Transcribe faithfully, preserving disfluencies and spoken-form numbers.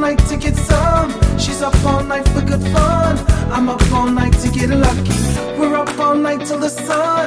night to get some. She's up all night for good fun. I'm up all night to get lucky. We're up all night till the sun